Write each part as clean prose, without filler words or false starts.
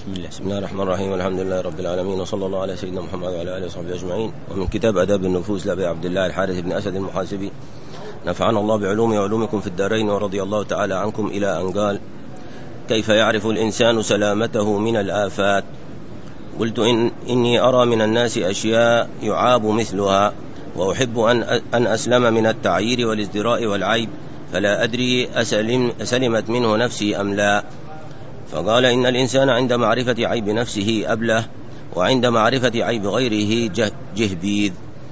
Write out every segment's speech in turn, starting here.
بسم الله الرحمن الرحيم، والحمد لله رب العالمين، وصلى الله على سيدنا محمد وعلى آله وصحبه أجمعين. ومن كتاب أداب النفوس لأبي عبد الله الحارث بن أسد المحاسبي، نفعنا الله بعلومه وعلومكم في الدارين، ورضي الله تعالى عنكم، إلى أن قال: كيف يعرف الإنسان سلامته من الآفات؟ قلت إني أرى من الناس أشياء يعاب مثلها، وأحب أن أسلم من التعيير والازدراء والعيب، فلا أدري أسلمت منه نفسي أم لا. فقال: إن الإنسان عند معرفة عيب نفسه أبله، وعند معرفة عيب غيره جهبيذ،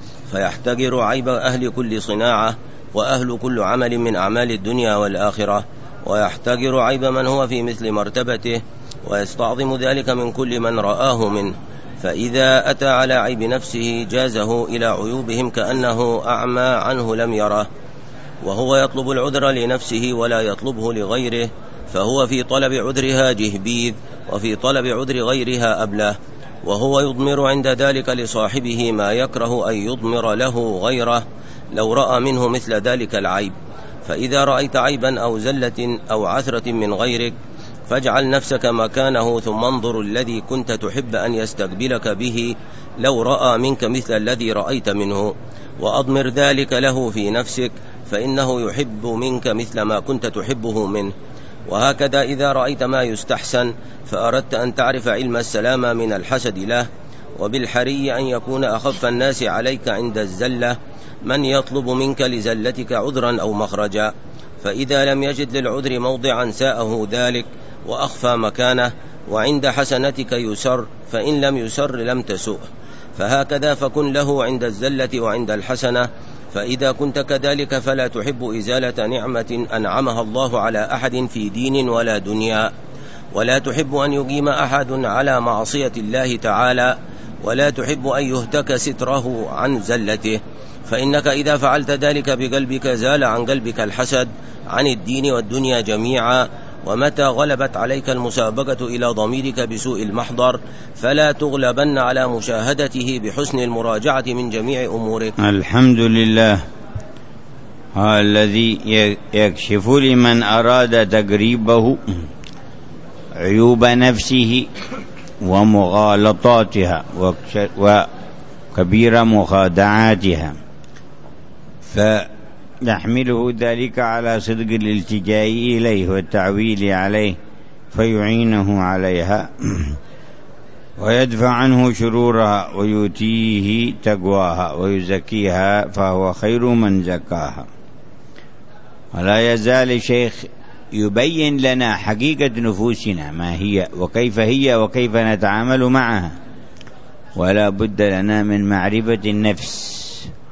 فيحتقر عيب أهل كل صناعة وأهل كل عمل من أعمال الدنيا والآخرة، ويحتقر عيب من هو في مثل مرتبته، ويستعظم ذلك من كل من رآه منه. فإذا أتى على عيب نفسه جازه إلى عيوبهم كأنه أعمى عنه لم يره، وهو يطلب العذر لنفسه ولا يطلبه لغيره، فهو في طلب عذرها جهبيذ، وفي طلب عذر غيرها أبله، وهو يضمر عند ذلك لصاحبه ما يكره أن يضمر له غيره لو رأى منه مثل ذلك العيب. فإذا رأيت عيبا أو زلة أو عثرة من غيرك، فاجعل نفسك مكانه، ثم انظر الذي كنت تحب أن يستقبلك به لو رأى منك مثل الذي رأيت منه، وأضمر ذلك له في نفسك، فإنه يحب منك مثل ما كنت تحبه منه. وهكذا إذا رأيت ما يستحسن فأردت أن تعرف علم السلامة من الحسد له، وبالحري أن يكون أخف الناس عليك عند الزلة من يطلب منك لزلتك عذرا أو مخرجا، فإذا لم يجد للعذر موضعا ساءه ذلك وأخفى مكانه، وعند حسنتك يسر، فإن لم يسر لم تسؤ. فهكذا فكن له عند الزلة وعند الحسنة. فإذا كنت كذلك فلا تحب إزالة نعمة أنعمها الله على أحد في دين ولا دنيا، ولا تحب أن يقيم أحد على معصية الله تعالى، ولا تحب أن يهتك ستره عن زلته، فإنك إذا فعلت ذلك بقلبك زال عن قلبك الحسد عن الدين والدنيا جميعا. ومتى غلبت عليك المسابقة إلى ضميرك بسوء المحضر، فلا تغلبن على مشاهدته بحسن المراجعة من جميع أمورك. الحمد لله الذي يكشف لمن أراد تقريبه عيوب نفسه ومغالطاتها وكبير مخادعاتها، فيحمله ذلك على صدق الالتجاء إليه والتعويل عليه، فيعينه عليها ويدفع عنه شرورها، ويؤتيه تقواها ويزكيها، فهو خير من زكاها. ولا يزال الشيخ يبين لنا حقيقة نفوسنا ما هي وكيف نتعامل معها، ولا بد لنا من معرفة النفس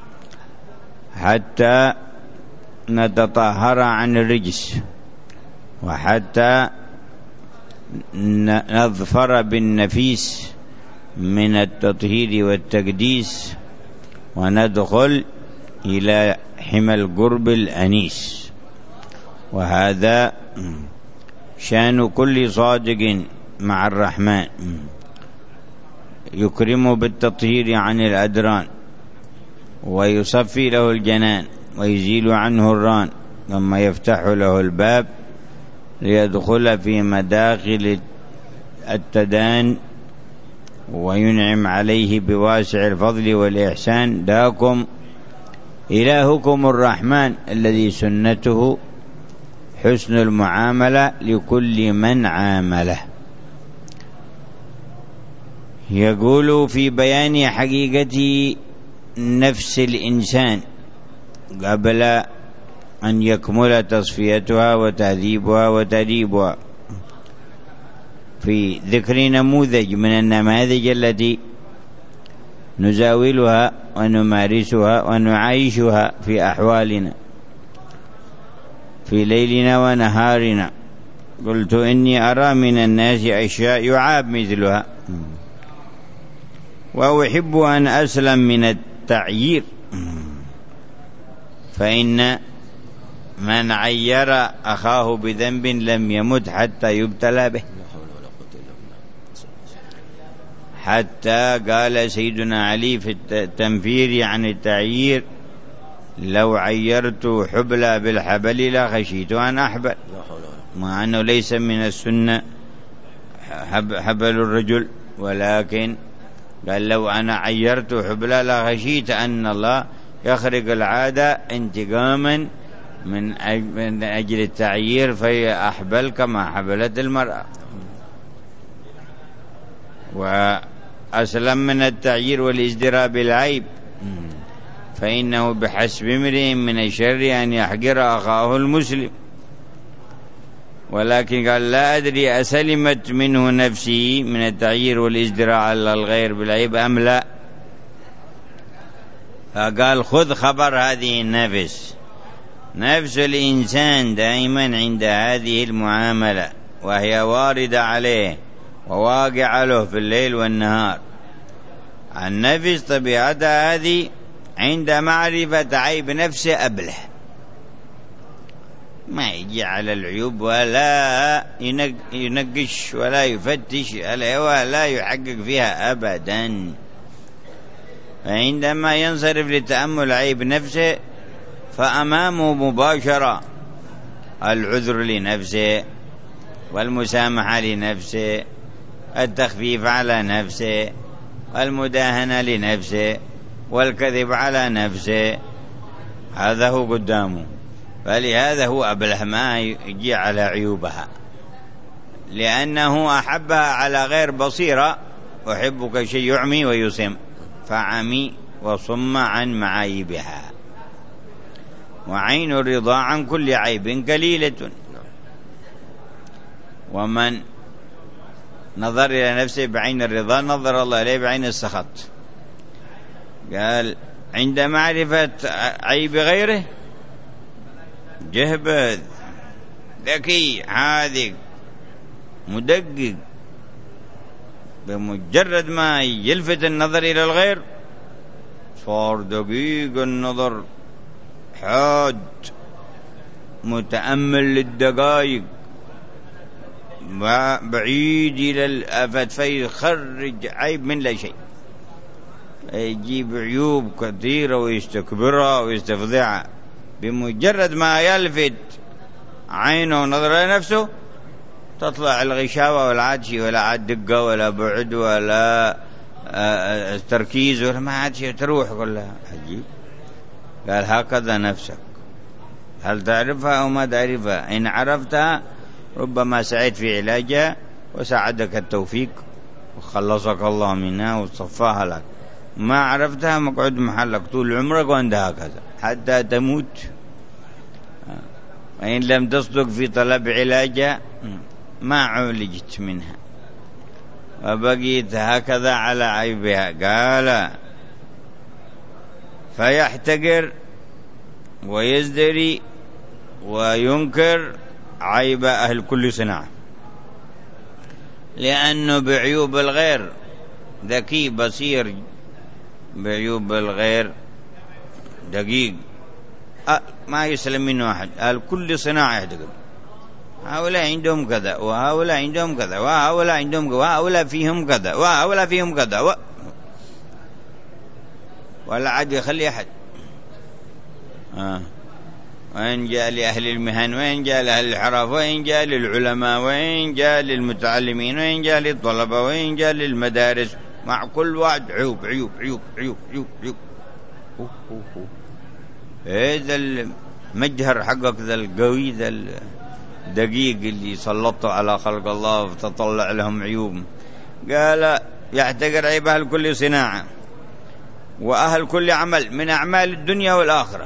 حتى نتطهر عن الرجس، وحتى نظفر بالنفيس من التطهير والتقديس، وندخل إلى حمى القرب الأنيس. وهذا شأن كل صادق مع الرحمن، يكرم بالتطهير عن الأدران، ويصفي له الجنان، ويزيل عنه الران، ثم يفتح له الباب ليدخل في مداخل التدان، وينعم عليه بواسع الفضل والإحسان. داكم إلهكم الرحمن الذي سنته حسن المعاملة لكل من عامله. يقول في بيان حقيقة نفس الإنسان قبل أن يكمل تصفيتها وتهذيبها وتدريبها، في ذكر نموذج من النماذج التي نزاولها ونمارسها ونعيشها في أحوالنا في ليلنا ونهارنا. قلت إني أرى من الناس أشياء يعاب مثلها، وأحب أن أسلم من التعيير، فإن من عير أخاه بذنب لم يمت حتى يبتلى به. حتى قال سيدنا علي في التنفير عن التعيير: لو عيرت حبلى بالحبل لخشيت أن أحبل، مع أنه ليس من السنة حبل الرجل، ولكن قال لو أنا عيرت حبلها لخشيت أن الله يخرق العادة انتقاما من أجل التعيير، فهي أحبل كما حبلت المرأة. وأسلم من التعيير والازدراء بالعيب، فإنه بحسب امرئ من الشر أن يحقر أخاه المسلم. ولكن قال لا أدري أسلمت منه نفسي من التعيير والازدراء على الغير بالعيب أم لا. فقال خذ خبر هذه النفس. نفس الإنسان دائما عند هذه المعاملة وهي واردة عليه وواقع له في الليل والنهار. النفس طبيعتها هذه عند معرفة عيب نفسه أبله، ما يجي على العيوب ولا ينقش ولا يفتش ولا يحقق فيها أبدا. فعندما ينصرف لتأمل عيب نفسه فأمامه مباشرة العذر لنفسه والمسامحة لنفسه، التخفيف على نفسه، المداهنة لنفسه، والكذب على نفسه. هذا هو قدامه، فلهذا هو أبله ما يجي على عيوبها، لأنه أحبها على غير بصيرة. أحبك شيء يعمي ويصم، فعمي وصم عن معايبها. وعين الرضا عن كل عيب قليلة. ومن نظر إلى نفسه بعين الرضا نظر الله إليه بعين السخط. قال عند معرفة عيب غيره جهبذ ذكي حاذق مدقق، بمجرد ما يلفت النظر إلى الغير صار دقيق النظر، حاد متأمل للدقائق، بعيد إلى الآفات، فيخرج عيب من لا شيء، يجيب عيوب كثيرة ويستكبرها ويستفضعها. بمجرد ما يلفت عينه ونظر إلى نفسه تطلع الغشاوة ولا عاد شيء، ولا عاد دقة ولا بعد ولا تركيز ولا ما عاد شيء، تروح كلها. عجيب. قال هكذا نفسك، هل تعرفها أو ما تعرفها؟ إن عرفتها ربما سعيت في علاجها وساعدك التوفيق وخلصك الله منها وصفاها لك. ما عرفتها مقعد محلك طول عمرك وأنت هكذا حتى تموت. وإن لم تصدق في طلب علاجها ما عولجت منها وبقيت هكذا على عيبها. قال فيحتقر ويزدري وينكر عيب أهل كل صناعة، لأنه بعيوب الغير ذكي بصير، بعيوب الغير دقيق، ما يسلم منه أحد. قال كل صناعة يحتقر، هؤلاء عندهم كذا وهؤلاء عندهم كذا وهؤلاء عندهم كذا وهؤلاء فيهم كذا وهؤلاء فيهم كذا ولا عاد يخلي أحد. وإن جاء لأهل المهن، وإن جاء لأهل الحرف، وإن جاء للعلماء، وإن جاء للمتعلمين، وإن جاء للطلبة، وإن جاء للمدارس، مع كل واحد عيوب عيوب عيوب عيوب عيوب عيوب. هذا المجهر حقك ذا القوي ذا الدقيق اللي سلطوا على خلق الله وتطلع لهم عيوب. قال يحتقر عيب أهل كل صناعة وأهل كل عمل من أعمال الدنيا والآخرة.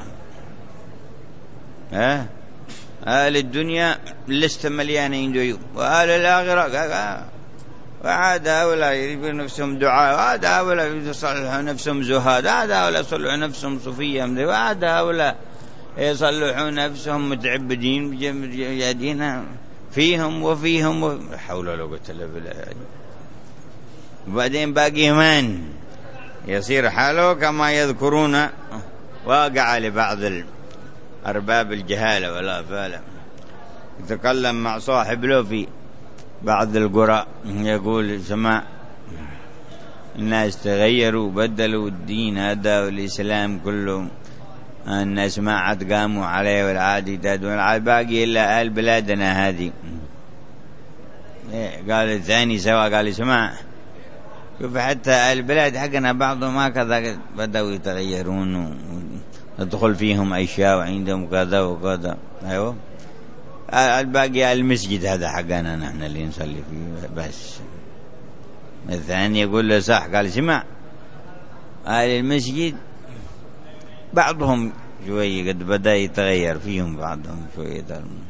أهل الدنيا لست مليانة عنده عيوب، وأهل الآخرة وعاد هؤلاء يريدون نفسهم دعاء، وعاد هؤلاء يصلحوا نفسهم زهاد، وعاد هؤلاء يصلحوا نفسهم صوفية، وعاد هؤلاء يصلحوا نفسهم متعبدين بجادين فيهم وفيهم لا حول ولا قوة إلا بالله. وبعدين باقي من يصير حاله كما يذكرون واقع لبعض أرباب الجهالة ولا فعلا. يتكلم مع صاحب له في بعض القرى يقول سماع الناس تغيروا بدلوا الدين هذا والإسلام كله، الناس ما عاد قاموا عليه والعادي تدون العاد باقي إلا أهل بلادنا هذه. قال الثاني سوا، قال اسمع، شوف حتى البلاد حقنا بعضهم هكذا بدأوا يتغيرون وتدخل فيهم أشياء وعندهم كذا وكذا. أيوه الباقي المسجد هذا حقنا نحن اللي نصلي فيه بس. الثاني يقول له صح، قال اسمع، أهل المسجد بعضهم شوية قد بدأ يتغير فيهم، بعضهم شوية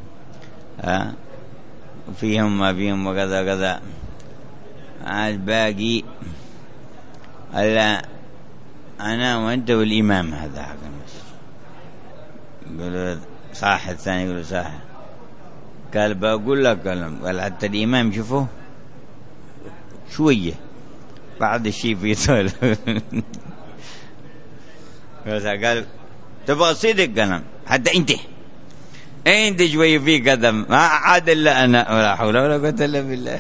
فيهم ما فيهم وكذا كذا. الباقي ألا أنا وأنت والإمام هذا حق المسجد. يقول صح، الثاني يقول صح. قال بقول لك، قال حتى الإمام شوفه شوية بعد الشيء في طول. قال تبغى صدق كلام، حتى انت شوي في كذا ما عاد الا انا، ولا حول ولا قوه الا بالله.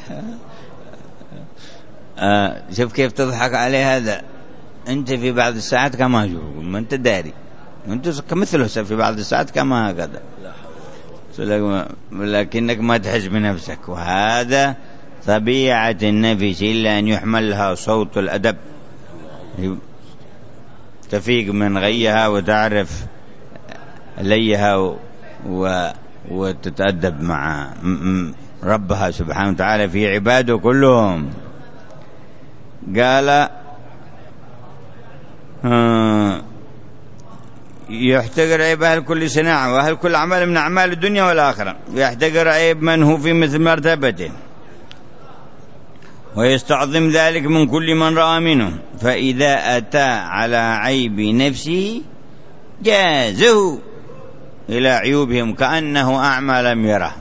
شوف كيف تضحك عليه هذا. انت في بعض الساعات كما ما انت داري، وانت كمثله في بعض الساعات كما هكذا، لكنك ما تحس بنفسك. وهذا طبيعة النفس إلا أن يحمل لها صوت الأدب، تفيق من غيها وتعرف ليها وتتأدب مع ربها سبحانه وتعالى في عباده كلهم. قال يحتقر عيب أهل كل صناعة وأهل كل عمل من أعمال الدنيا والآخرة، ويحتقر عيب من هو في مثل مرتبته، ويستعظم ذلك من كل من رأى منه. فإذا أتى على عيب نفسه جازه إلى عيوبهم كأنه أعمى لم يره،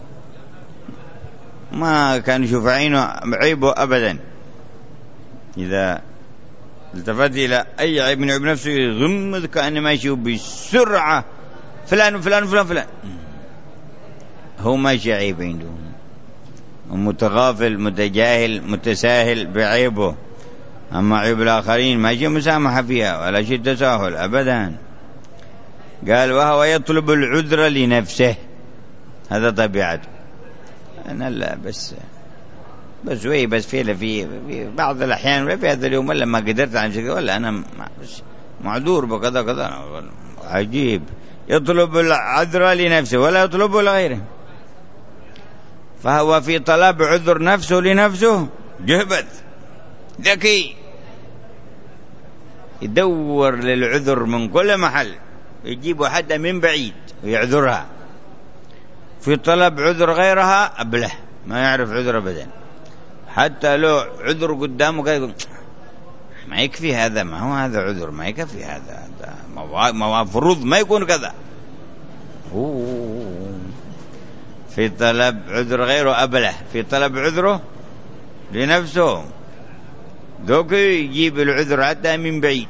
ما كان يشوف عينه عيبه أبدا. إذا التفت إلى أي عيب من عيوب نفسه يغمض كأنه ما يشوف بسرعة فلان وفلان وفلان فلان، هو ماشي عيب عنده، متغافل متجاهل متساهل بعيبه. أما عيب الآخرين ما شيء مسامحة فيها ولا شيء تساهل أبدا. قال وهو يطلب العذر لنفسه، هذا طبيعته. أنا لا بس في بعض الأحيان ولا في هذا اليوم ولا ما قدرت عن شيء ولا أنا معذور بكذا كذا. عجيب، يطلب العذر لنفسه ولا يطلبه لغيره. فهو في طلب عذر نفسه لنفسه جهبذ ذكي، يدور للعذر من كل محل، يجيب حدا من بعيد ويعذرها. في طلب عذر غيرها أبله، ما يعرف عذر أبدا. حتى لو عذر قدامه كذا يقول ما يكفي هذا، ما هو هذا عذر، ما يكفي هذا مفروض ما يكون كذا. في طلب عذر غيره أبله، في طلب عذره لنفسه ذوك يجيب العذر حتى من بعيد.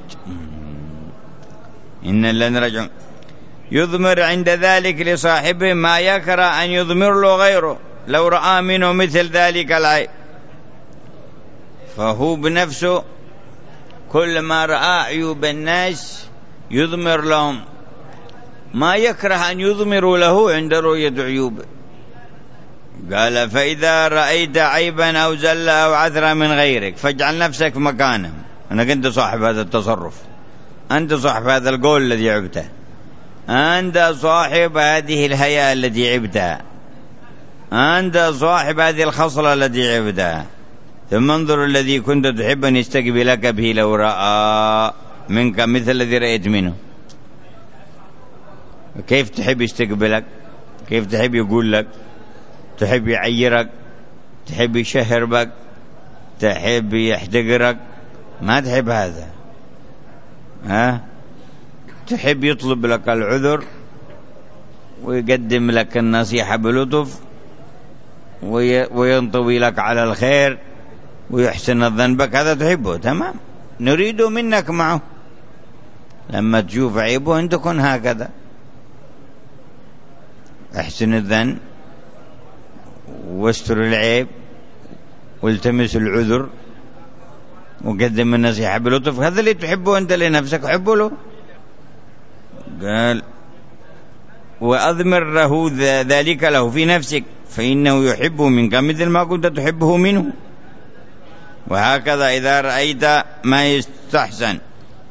إن الذين رجعوا يضمر عند ذلك لصاحبه ما يكره أن يضمر له غيره لو رأى منه مثل ذلك العيب. فهو بنفسه كل ما رأى عيوب الناس يضمر لهم ما يكره أن يضمروا له عند رؤية عيوبه. قال فإذا رأيت عيبا أو زل أو عثرا من غيرك فاجعل نفسك مكانه. أنك أنت صاحب هذا التصرف، أنت صاحب هذا القول الذي عبته، أنت صاحب هذه الهيئة التي عبتها، أنت صاحب هذه الخصلة التي عبتها. ثم انظر الذي كنت تحب أن يستقبلك به لو رأى منك مثل الذي رأيت منه. كيف تحب يستقبلك؟ كيف تحب يقول لك؟ تحب يعيرك؟ تحب يشهر بك؟ تحب يحتقرك؟ ما تحب هذا. تحب يطلب لك العذر ويقدم لك النصيحة بلطف وينطوي لك على الخير ويحسن الظن بك، هذا تحبه. تمام، نريده منك معه. لما تشوف عيبه أن تكون هكذا، احسن الظن واستر العيب والتمس العذر وقدم النصيحة بلطف. هذا اللي تحبه أنت لنفسك حبه له. قال وأضمره ذلك له في نفسك، فإنه يحبه منك مثل ما كنت تحبه منه. وهكذا إذا رأيت ما يستحسن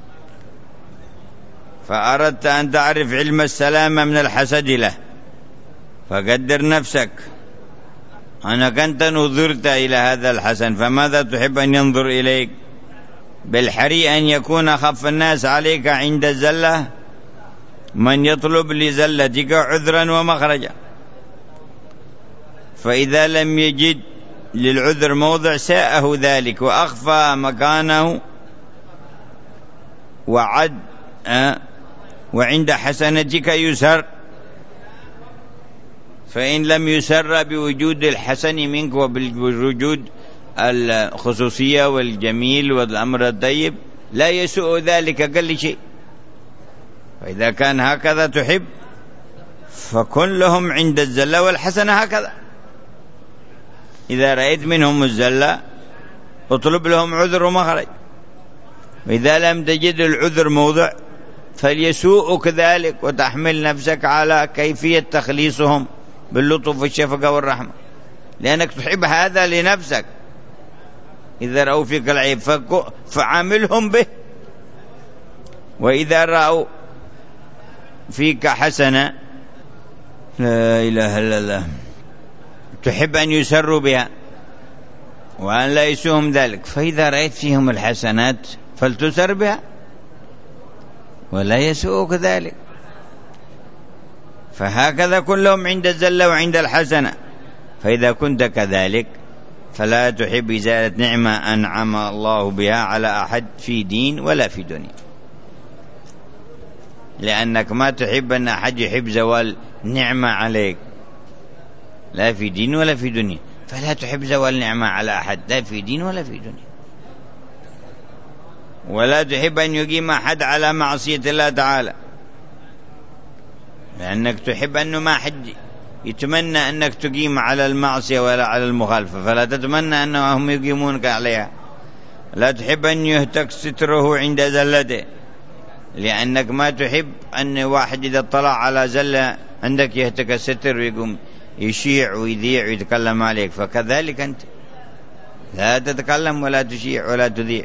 فأردت أن تعرف علم السلامة من الحسد له، فقدر نفسك أنك أنت نظرت إلى هذا الحسن، فماذا تحب أن ينظر إليك؟ بالحري أن يكون خف الناس عليك عند الزلة من يطلب لزلتك عذرا ومخرجا، فإذا لم يجد للعذر موضع ساءه ذلك وأخفى مكانه وعند حسنتك يسر، فإن لم يسر بوجود الحسن منك وبوجود الخصوصية والجميل والأمر الطيب لا يسوء ذلك قل شيء. فإذا كان هكذا تحب فكن لهم عند الزلة والحسنة هكذا، إذا رأيت منهم الزلة اطلب لهم عذر ومخرج، وإذا لم تجد العذر موضع فليسوءك ذلك وتحمل نفسك على كيفية تخليصهم باللطف والشفقة والرحمة، لأنك تحب هذا لنفسك. إذا رأوا فيك العيب فعاملهم به، وإذا رأوا فيك حسنة لا إله إلا الله تحب أن يسروا بها وأن لا يسوهم ذلك، فإذا رأيت فيهم الحسنات فلتسر بها ولا يسوءك ذلك. فهكذا كلهم عند الزلة وعند الحسنة، فإذا كنت كذلك فلا تحب إزالة نعمة أنعم الله بها على أحد في دين ولا في دنيا، لأنك ما تحب أن أحد يحب زوال نعمة عليك لا في دين ولا في دنيا، فلا تحب زوال نعمة على أحد لا في دين ولا في دنيا، ولا تحب أن يقيم أحد على معصية الله تعالى، لأنك تحب أنه ما حد يتمنى أنك تقيم على المعصية ولا على المخالفة، فلا تتمنى أنهم يقيمونك عليها. لا تحب أن يهتك ستره عند زلته، لأنك ما تحب أن واحد إذا اطلع على زلة عندك يهتك الستر ويقوم يشيع ويذيع ويتكلم عليك، فكذلك أنت لا تتكلم ولا تشيع ولا تذيع.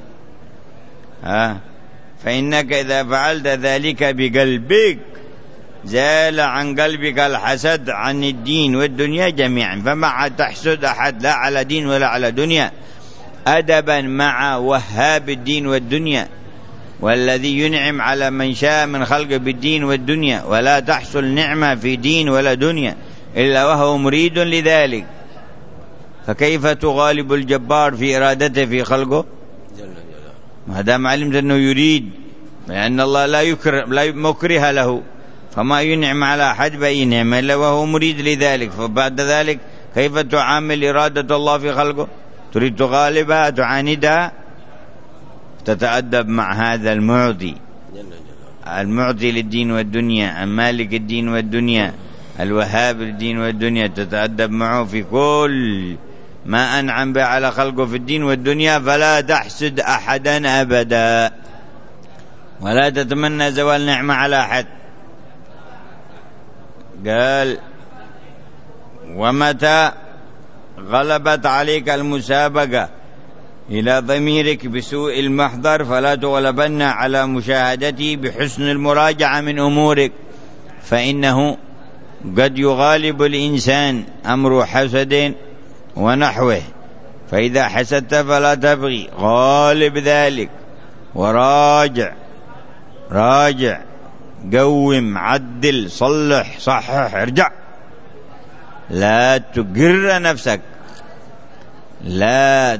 فإنك إذا فعلت ذلك بقلبك زال عن قلبك الحسد عن الدين والدنيا جميعا، فما تحسد أحد لا على دين ولا على دنيا، أدبا مع وهاب الدين والدنيا والذي ينعم على من شاء من خلقه بالدين والدنيا، ولا تحصل نعمة في دين ولا دنيا إلا وهو مريد لذلك، فكيف تغالب الجبار في إرادته في خلقه ما دام علمت أنه يريد، لأن الله لا مكره له، فما ينعم على أحد بأي نعمة إلا وهو مريد لذلك، فبعد ذلك كيف تعامل إرادة الله في خلقه؟ تريد تغالبها تعاندها، تتأدب مع هذا المعطي للدين والدنيا، المالك الدين والدنيا، الوهاب للدين والدنيا، تتأدب معه في كل ما أنعم به على خلقه في الدين والدنيا، فلا تحسد أحدا أبدا ولا تتمنى زوال نعمة على أحد. قال ومتى غلبت عليك المسابقة إلى ضميرك بسوء المحضر فلا تغلبن على مشاهدته بحسن المراجعة من أمورك، فإنه قد يغالب الإنسان أمر حسد ونحوه، فإذا حسدت فلا تبغي، غالب ذلك وراجع قوم عدل صلح صحح ارجع، لا تقر نفسك، لا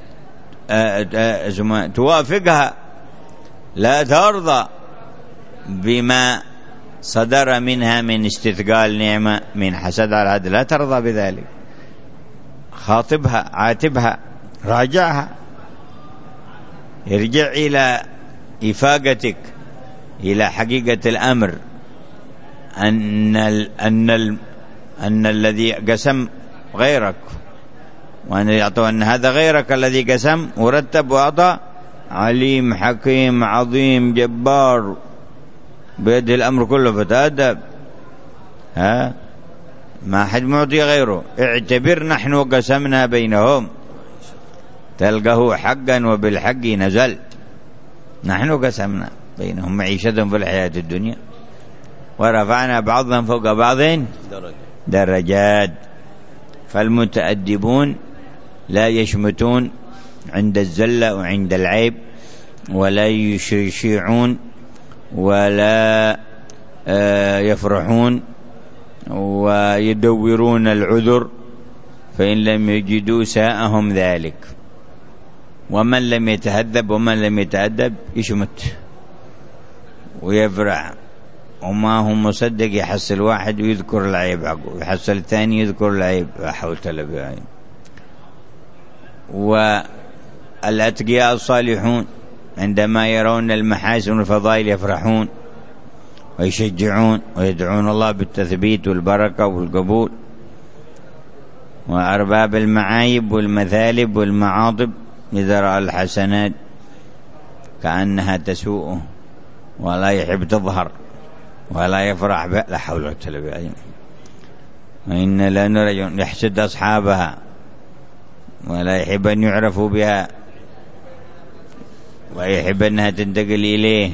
توافقها، لا ترضى بما صدر منها من استثقال نعمة من حسد على هذا، لا ترضى بذلك، خاطبها عاتبها راجعها، ارجع إلى إفاقتك إلى حقيقة الأمر أن الذي قسم غيرك، وأن هذا غيرك الذي قسم ورتب وأعطى، عليم حكيم عظيم جبار بيده الأمر كله، فتأدب ما حد معطي غيره. اعتبر نحن قسمنا بينهم، تلقه حقا وبالحق نزل. نحن قسمنا بينهم معيشتهم في الحياة الدنيا ورفعنا بعضهم فوق بعض درجات. فالمتأدبون لا يشمتون عند الزلة وعند العيب، ولا يشيعون، ولا يفرحون ويدورون العذر، فإن لم يجدوا ساءهم ذلك. ومن لم يتهذب ومن لم يتأدب يشمت ويفرع، وما هو مصدق يحصل واحد ويذكر العيب حقه، يحصل الثاني يذكر العيب، لا حول ولا قوة. والأتقياء الصالحون عندما يرون المحاسن والفضائل يفرحون ويشجعون ويدعون الله بالتثبيت والبركة والقبول. وأرباب المعايب والمثالب والمعاطب إذا رأى الحسنات كأنها تسوءه ولا يحب تظهر ولا يفرح بها، لا حول ولا قوة إلا بالله. وإن لنرجل يحسد أصحابها ولا يحب أن يعرفوا بها ويحب أنها تنتقل إليه،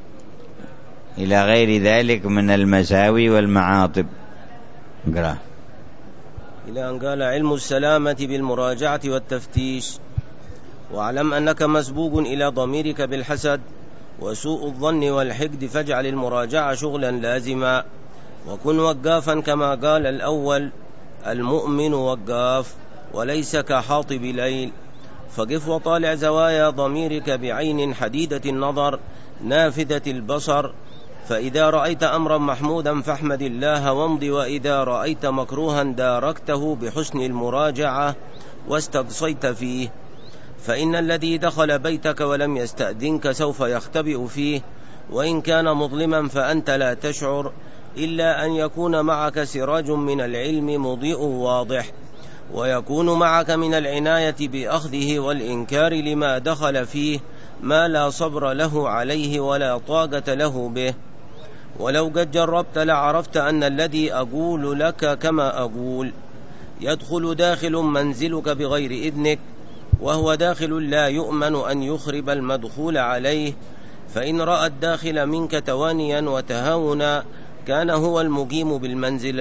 إلى غير ذلك من المساوي والمعاطب. اقرأ. إلى أن قال: علم السلامة بالمراجعة والتفتيش. واعلم أنك مسبوق إلى ضميرك بالحسد وسوء الظن والحقد، فاجعل المراجعة شغلا لازما، وكن وقافا كما قال الأول: المؤمن وقاف وليس كحاطب ليل. فقف وطالع زوايا ضميرك بعين حديدة النظر نافذة البصر، فإذا رأيت أمرا محمودا فاحمد الله وامض، وإذا رأيت مكروها داركته بحسن المراجعة واستقصيت فيه. فإن الذي دخل بيتك ولم يستأذنك سوف يختبئ فيه، وإن كان مظلما فأنت لا تشعر، إلا أن يكون معك سراج من العلم مضيء واضح، ويكون معك من العناية بأخذه والإنكار لما دخل فيه ما لا صبر له عليه ولا طاقة له به. ولو قد جربت لعرفت أن الذي أقول لك كما أقول. يدخل داخل منزلك بغير إذنك، وهو داخل لا يؤمن أن يخرب المدخول عليه، فإن رأى الداخل منك توانيا وتهاونا كان هو المقيم بالمنزل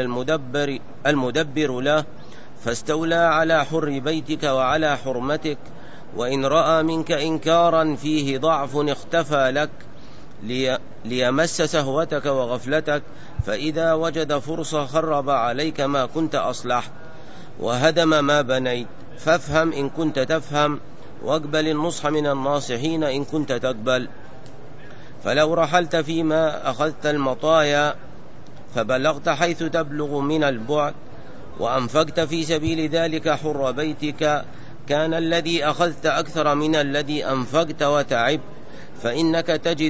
المدبر له، فاستولى على حر بيتك وعلى حرمتك. وإن رأى منك إنكارا فيه ضعف اختفى لك ليمس سهوتك وغفلتك، فإذا وجد فرصة خرب عليك ما كنت أصلحت وهدم ما بنيت. فافهم إن كنت تفهم، واقبل النصح من الناصحين إن كنت تقبل. فلو رحلت فيما أخذت المطايا فبلغت حيث تبلغ من البعد، وأنفقت في سبيل ذلك حر بيتك، كان الذي أخذت أكثر من الذي أنفقت وتعبت، فإنك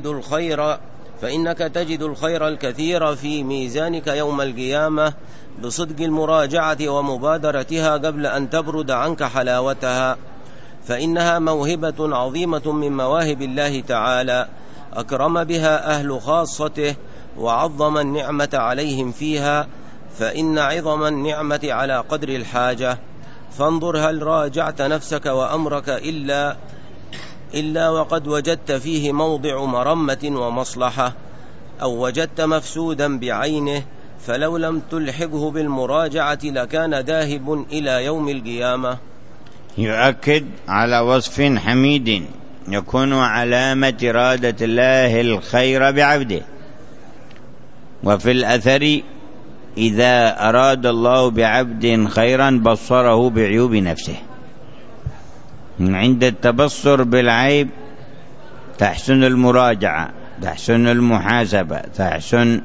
تجد الخير الكثير في ميزانك يوم القيامة بصدق المراجعة ومبادرتها قبل أن تبرد عنك حلاوتها، فإنها موهبة عظيمة من مواهب الله تعالى، أكرم بها أهل خاصته وعظم النعمة عليهم فيها، فإن عظم النعمة على قدر الحاجة. فانظر هل راجعت نفسك وأمرك إلا وقد وجدت فيه موضع مرمة ومصلحة، أو وجدت مفسودا بعينه، فلو لم تلحقه بالمراجعة لكان ذاهب إلى يوم القيامة. يؤكد على وصف حميد يكون علامة إرادة الله الخير بعبده. وفي الأثر: إذا أراد الله بعبد خيرا بصره بعيوب نفسه. عند التبصر بالعيب تحسن المراجعة، تحسن المحاسبة، تحسن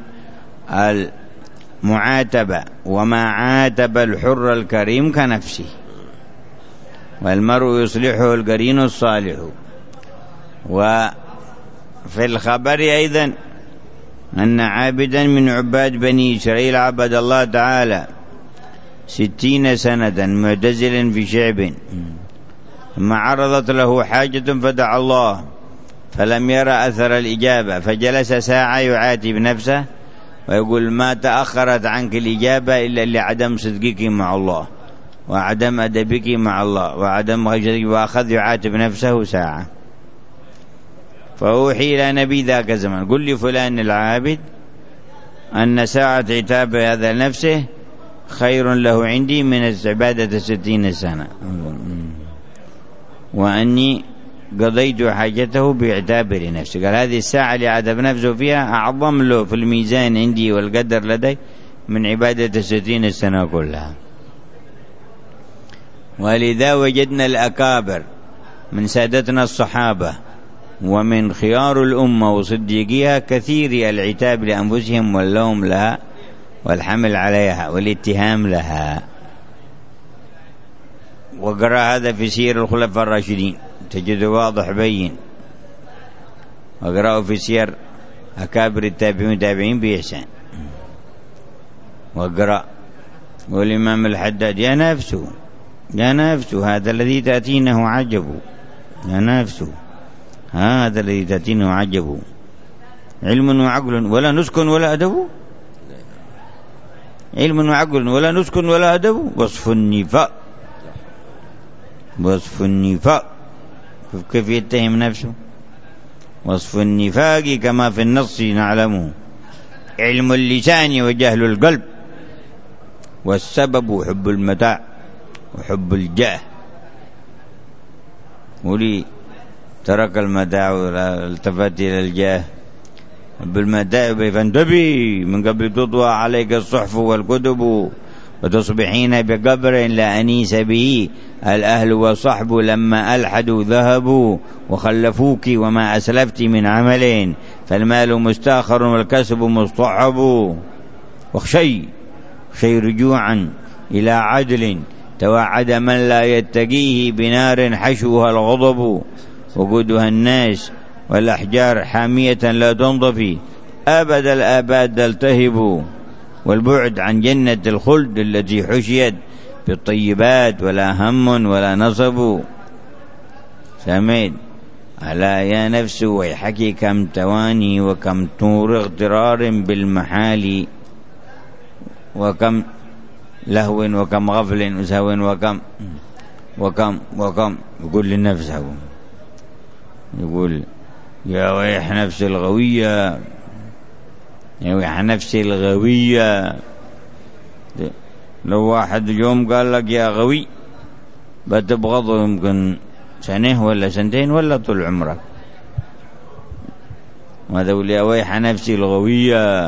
المعاتبة. وما عاتب الحر الكريم كنفسه، والمرء يصلحه القرين الصالح. وفي الخبر أيضا أن عابدا من عباد بني إسرائيل عبد الله تعالى 60 سنة معتزلا في شعب، ثم عرضت له حاجة فدعا الله فلم يرى أثر الإجابة، فجلس ساعة يعاتب نفسه ويقول ما تأخرت عنك الإجابة إلا لعدم صدقك مع الله وعدم أدبك مع الله وعدم غيرك، وأخذ يعاتب نفسه ساعة. فأوحي إلى نبي ذاك الزمان قل لي فلان العابد أن ساعة عتاب هذا نفسه خير له عندي من العبادة 60 سنة، وأني قضيت حاجته باعتابر نفسه. قال هذه الساعة اللي عاتب نفسه فيها أعظم له في الميزان عندي والقدر لدي من عبادة 60 سنة كلها. ولذا وجدنا الأكابر من سادتنا الصحابة ومن خيار الأمة وصديقيها كثير العتاب لأنفسهم واللوم لها والحمل عليها والاتهام لها. وقرأ هذا في سير الخلفاء الراشدين تجد واضح بين، وقرأه في سير أكابر التابعين بإحسان. وقرأ والإمام الحداد يا نفس هذا الذي تأتينه عجب، يا نفس هذا الذي تأتينه عجب، علم وعقل ولا نسكن ولا أدب، علم وعقل ولا نسكن ولا أدب، وصف النفاق كيف يتهم نفسه؟ وصف النفاق كما في النص نعلمه، علم اللسان وجهل القلب، والسبب حب المتاع وحب الجاه. ولي ترك المتاع والتفت إلى الجاه بالمتاع فانتبه من قبل تطوى عليك الصحف والكتب وتصبحين بقبر لا أنيس به، الأهل والصحب لما ألحدوا ذهبوا وخلفوك وما أسلفت من عمل، فالمال مستاخر والكسب مصطحب. واخشي رجوعا إلى عدل توعد من لا يتقيه بنار حشوها الغضب، وقودها الناس والأحجار حامية لا تنضفي، أبد الآباد تلتهب، والبعد عن جنة الخلد التي حشيت بالطيبات ولا هم ولا نصب. سميد ألا يا نفس ويحك كم تواني وكم طور اغترار بالمحال، وكم لهو وكم غفل وسهو وكم يقول لنفسه، يقول يا ويح نفس الغوية، يا ويح نفسي الغوية. لو واحد يوم قال لك يا غوي بتبغضه يمكن سنة ولا سنتين ولا طول عمرك. وهذا يقول يا ويح نفسي الغوية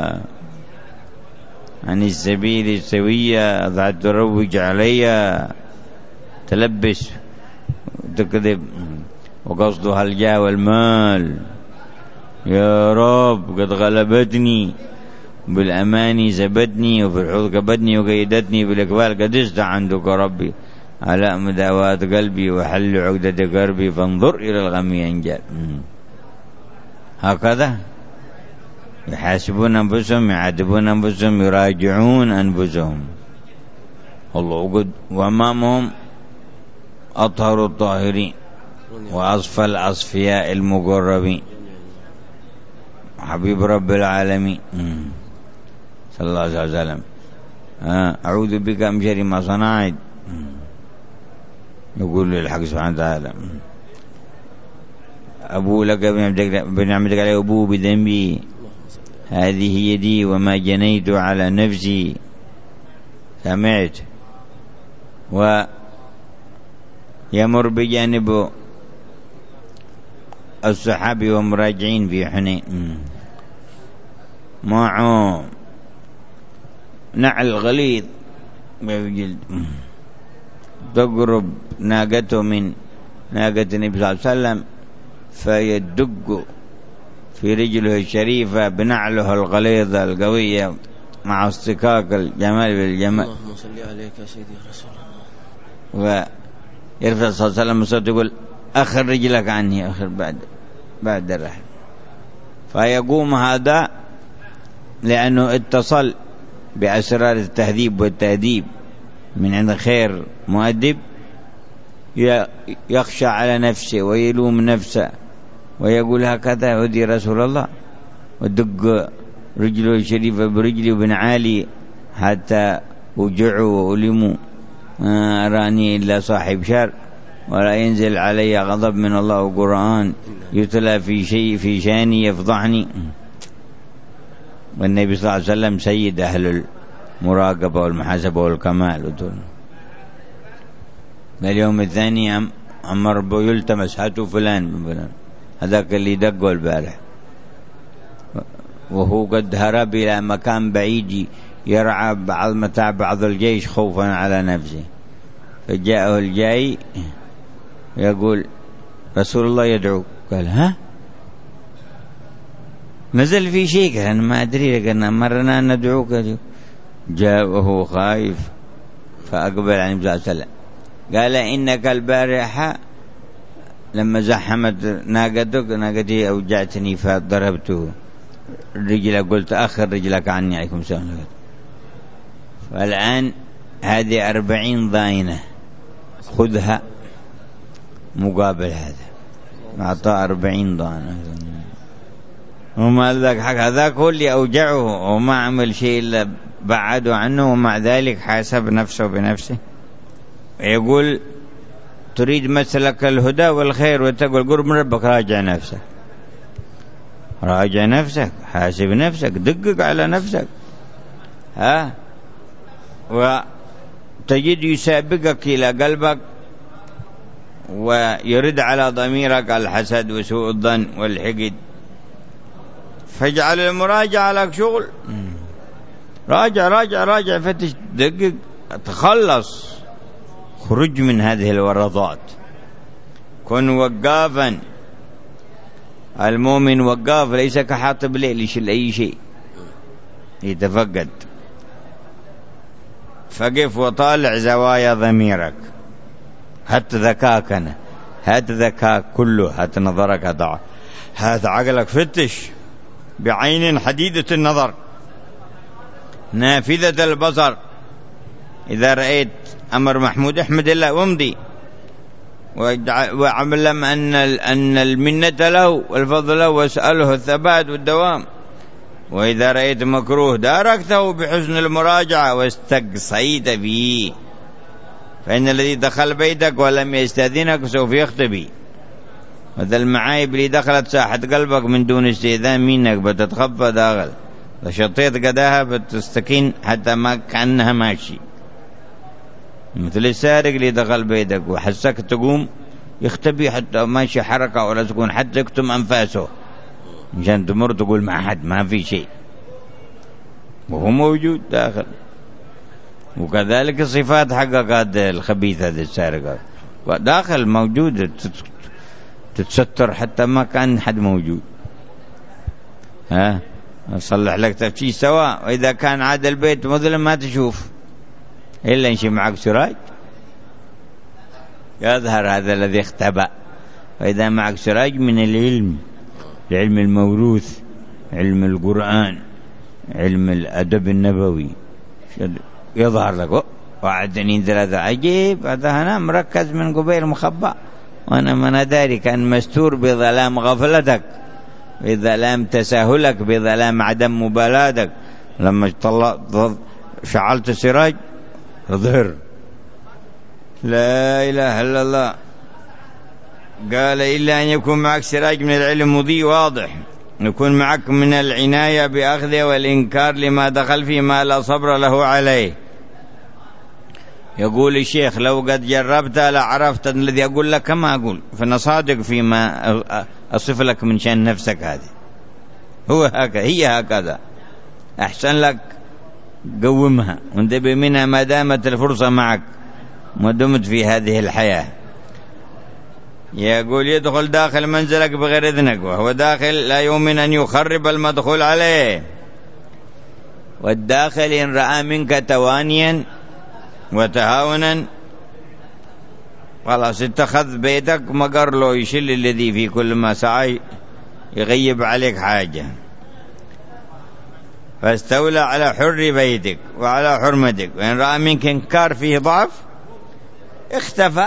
عن السبيل السوية، ذات تروج علي، تلبس تكذب وقصدها الجاه والمال. يا رب قد غلبتني بالأماني زبدني وفي الحوض كبدني وقيدتني بالإقبال قد استعندك ربي على مداوات قلبي وحل عقدة قربي فانظر إلى الغم ينجل. هكذا يحاسبون أنفسهم يعاتبون أنفسهم يراجعون أنفسهم. الله قد وأمامهم أطهر الطاهرين وأصفى الأصفياء المقربين حبيب رب العالمين صلى الله عليه وسلم. أعوذ بك من شر ما صنعت، يقول للحق سبحانه وتعالى أبو لك بنعمتك علي أبو بذنبي، هذه يدي وما جنيت على نفسي. سمعت. ويمر بجانب الصحابي ومراجعين في حنين معه نعل غليظ بجلد، تقرب ناقته من ناقة النبي صلى الله عليه وسلم فيدق في رجله الشريفة بنعله الغليظة القوية مع اصطكاك الجمال بالجمال. اللهم صل عليك يا سيدي رسول الله. ويرفع صلى الله عليه وسلم الصوت يقول أخر رجلك عني، أخر بعد الرحل. فيقوم هذا لأنه اتصل بأسرار التهذيب والتأديب من عند خير مؤدب، يخشى على نفسه ويلوم نفسه ويقول هكذا هدي رسول الله، ودق رجله الشريفة برجلي وبن عالي حتى وجعوا وألموا، أراني إلا صاحب شر، ولا ينزل علي غضب من الله وقرآن يتلى في شاني يفضحني. والنبي صلى الله عليه وسلم سيد أهل المراقبة والمحاسبة والكمال. اليوم الثاني أمر بيلتمس هاتوا فلان هذاك اللي دقوا البارح، وهو قد هرب إلى مكان بعيد يرعى بعض متاع بعض الجيش خوفا على نفسه، فجاءه الجاي يقول رسول الله يدعو. قال ها نزل في شيء؟ قال أنا ما أدري، لكن أمرنا أن ندعوك. جاء وهو خايف فأقبل عن النبي صلى الله عليه وسلم قال إنك البارحة لما زحمت ناقتي أوجعتني فضربته رجلك، قلت أخر رجلك عني عليكم السلام. فالآن هذه 40 ضاينة خذها مقابل هذا، أعطاه 40 ضاينة. وما ذاك حق هذاك هو اللي أوجعه وما عمل شيء إلا بعده عنه، ومع ذلك حاسب نفسه بنفسه. يقول تريد مسلك الهدى والخير وتقول قرب من ربك، راجع نفسك، راجع نفسك، حاسب نفسك، دقق على نفسك. وتجد يسابقك إلى قلبك ويرد على ضميرك الحسد وسوء الظن والحقد. فاجعل المراجعة لك شغل، راجع راجع راجع، فتش، دقق، تخلص، خرج من هذه الورطات. كن وقافا. المؤمن وقاف ليس كحاطب ليل يشيل أي شيء، يتفقد. فقف وطالع زوايا ضميرك، هات ذكاكنا، هات ذكاك كله، هات نظرك، هات عقلك، فتش بعين حديدة النظر نافذة البصر. إذا رأيت أمر محمود احمد الله وامضي، واعلم أن المنة له والفضل له، واسأله الثبات والدوام. وإذا رأيت مكروه داركته بحسن المراجعة واستقصيت فيه، فإن الذي دخل بيتك ولم يستأذنك سوف يختبي. وذا المعايب اللي دخلت ساحة قلبك من دون استئذان منك بتتخفى داخل، فشطيت قداها بتستكين حتى ما كأنها ماشي. مثل السارق اللي دخل بيتك وحسك تقوم يختبي حتى ماشي حركة ولا تكون، حتى يكتم أنفاسه مشان تمر تقول ما حد، ما في شيء، وهو موجود داخل. وكذلك الصفات حقك هذا الخبيث هذا السارق داخل موجود، تتستر حتى ما كان حد موجود. أصلح لك تفتيش سواء. وإذا كان عاد البيت مظلم ما تشوف إلا يمشي معك سراج يظهر هذا الذي اختبأ. وإذا معك سراج من العلم الموروث، علم القرآن، علم الأدب النبوي، يظهر لك وعدني ثلاثة عجيب، هذا أنا مركز من قبيل مخبأ، وأنا من ذلك كان مستور بظلام غفلتك، بظلام تساهلك، بظلام عدم مبالاتك. لما شعلت السراج ظهر لا إله إلا الله. قال إلا أن يكون معك سراج من العلم مضيء واضح، يكون معك من العناية بأخذه والإنكار لما دخل فيه ما لا صبر له عليه. يقول الشيخ لو قد جربت لعرفت الذي أقول لك كما أقول، فأنا صادق فيما أصف لك من شأن نفسك. هذه هو هكذا، هي هكذا، أحسن لك قومها وانتبه منها ما دامت الفرصة معك ما دمت في هذه الحياة. يقول يدخل داخل منزلك بغير إذنك، وهو داخل لا يؤمن أن يخرب المدخول عليه. والداخل إن رأى منك توانيا وتهاونا خلاص اتخذ بيتك مقر له، يشل الذي في كل ما سعى يغيب عليك حاجة. فاستولى على حر بيتك وعلى حرمتك، وإن رأى منك انكار فيه ضعف اختفى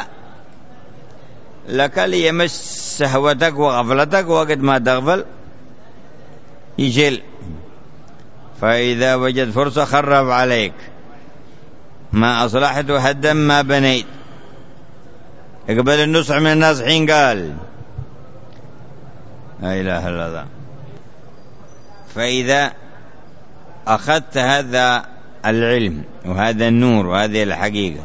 لك ليمس شهوتك وغفلتك، وقد ما تغفل يشيل. فإذا وجد فرصة خرب عليك، ما أصلحت وهدم ما بنيت. اقبل النصح من الناس حين قال لا إله إلا الله. فإذا أخذت هذا العلم وهذا النور وهذه الحقيقة،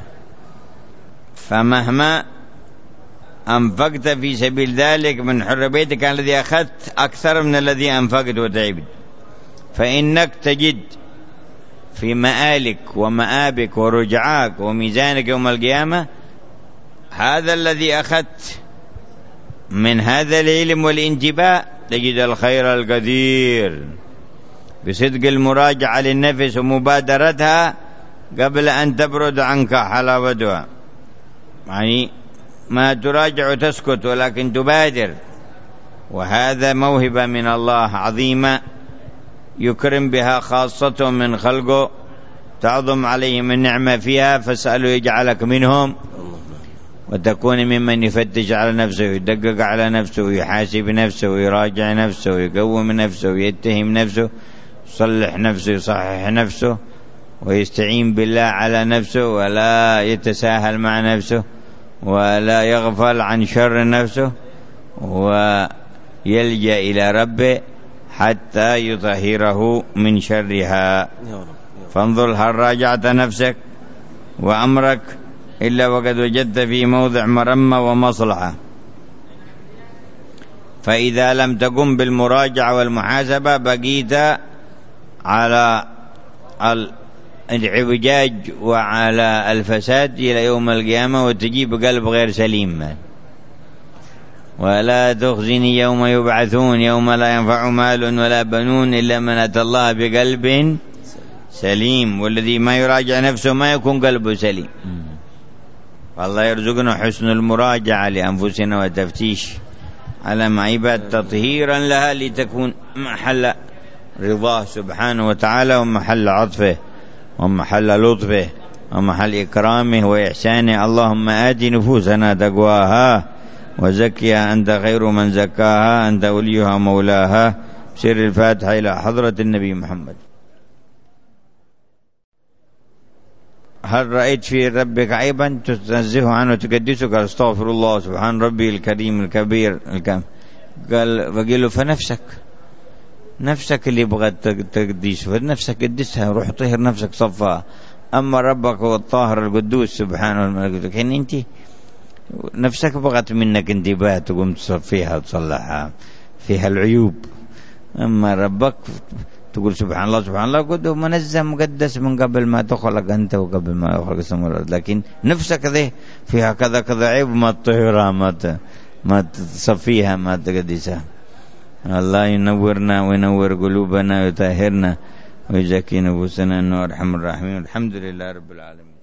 فمهما أنفقت في سبيل ذلك من حر بيتك الذي أخذت أكثر من الذي أنفقت وتعبت، فإنك تجد في مآلك ومآبك ورجعاك وميزانك يوم القيامة هذا الذي أخذت من هذا العلم والانتباه، تجد الخير الكثير بصدق المراجعة للنفس ومبادرتها قبل أن تبرد عنك حلاوتها. يعني ما تراجع وتسكت ولكن تبادر، وهذا موهبة من الله عظيمة يكرم بها خاصة من خلقه، تعظم عليهم النعمة فيها، فاسأله يجعلك منهم وتكون ممن يفتش على نفسه ويدقق على نفسه ويحاسب نفسه ويراجع نفسه ويقوم نفسه ويتهم نفسه، يصلح نفسه ويصحح نفسه ويستعين بالله على نفسه، ولا يتساهل مع نفسه ولا يغفل عن شر نفسه، ويلجأ إلى ربه حتى يطهره من شرها. فانظر هل راجعت نفسك وأمرك إلا وقد وجدت في موضع مرمى ومصلحة. فإذا لم تقم بالمراجعة والمحاسبة بقيت على العوجاج وعلى الفساد إلى يوم القيامة، وتجيب قلب غير سليم. ولا تخزني يوم يبعثون يوم لا ينفع مال ولا بنون إلا من أتى الله بقلب سليم. والذي ما يراجع نفسه ما يكون قلبه سليم. والله يرزقنا حسن المراجعة لأنفسنا وتفتيش على معيبات تطهيرا لها لتكون محل رضاه سبحانه وتعالى ومحل عطفه ومحل لطفه ومحل إكرامه وإحسانه. اللهم آت نفوسنا تقواها وزكها أنت خير من زكاها أنت وليها مولاها. سر الفاتحة إلى حضرة النبي محمد. هل رأيت في ربك عيبا تنزهه عنه وتقدسه؟ قال استغفر الله سبحان ربي الكريم الكبير الكامل. قال فقيل له نفسك اللي بغت تقديس، فنفسك قدسها، روح طهر نفسك صفها. أما ربك هو الطاهر القدوس سبحانه الملك. لكن أنت نفسك بغت منك انتباه تقوم تصفيها وتصلحها، فيها العيوب. أما ربك تقول سبحان الله سبحان الله قد منزه مقدس من قبل ما تخلق أنت وقبل ما يخلق السماء والأرض. لكن نفسك ذي فيها كذا عيب، ما تطهرها ما تصفيها ما تقدسها. الله ينورنا وينور قلوبنا ويطهرنا ويزكي نفوسنا إنه أرحم الراحمين. الحمد لله رب العالمين.